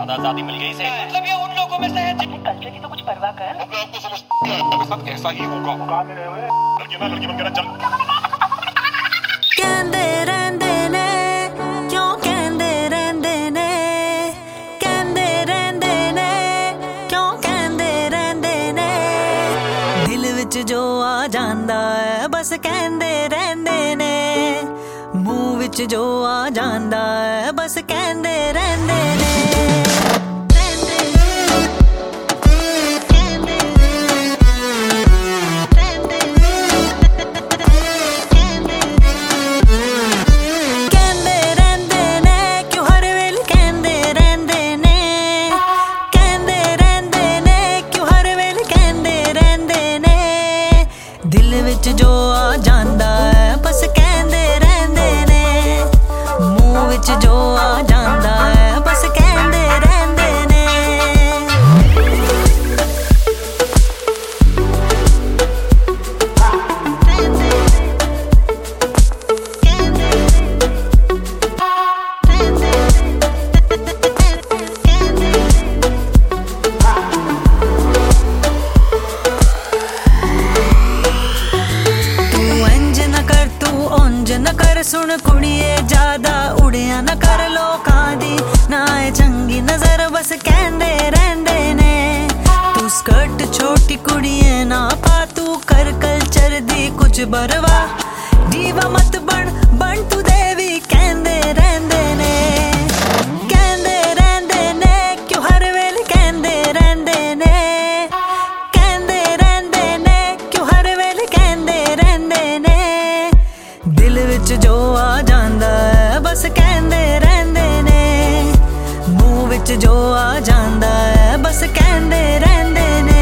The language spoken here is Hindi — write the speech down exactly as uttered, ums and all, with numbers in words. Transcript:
ज्यादा आजादी मिल गई से मतलब ये उन लोगों में से है जिन्हें कल्चर की तो कुछ परवाह कर। आपको समझ साथ ऐसा ही होगा। लड़की ना लड़की बनकर चल कहंदे रहंदे ने क्यों कहंदे रहंदे ने कहंदे रहंदे ने क्यों कहंदे रहंदे ने दिल विच जो आ जांदा है बस कहंदे रहंदे ने मुंह विच जो आ जांदा है बस कहंदे रहंदे ने। दिल विच जो आ जांदा है बस कहंदे रहंदे ने मुंह विच जो आ जांदा है बस कहंदे रहंदे ने। न कर सुन कुड़िए ज्यादा उड़िया न कर लोकां दी ना है चंगी नजर बस कहंदे रहंदे ने। तू स्कर्ट छोटी कुड़िए ना पा तू कर कल्चर दी कुछ बरवा दीवा मत बन बन तू देवी कहंदे रहंदे ने। कहंदे रहंदे ने क्यों हर वेले कहंदे रहंदे ने कहंदे रहंदे ने क्यों हर वेले कहंदे रहंदे ने दिल विच जो आ जांदा है बस कहंदे रहंदे ने मुंह विच जो आ जांदा है बस कहंदे रहंदे ने।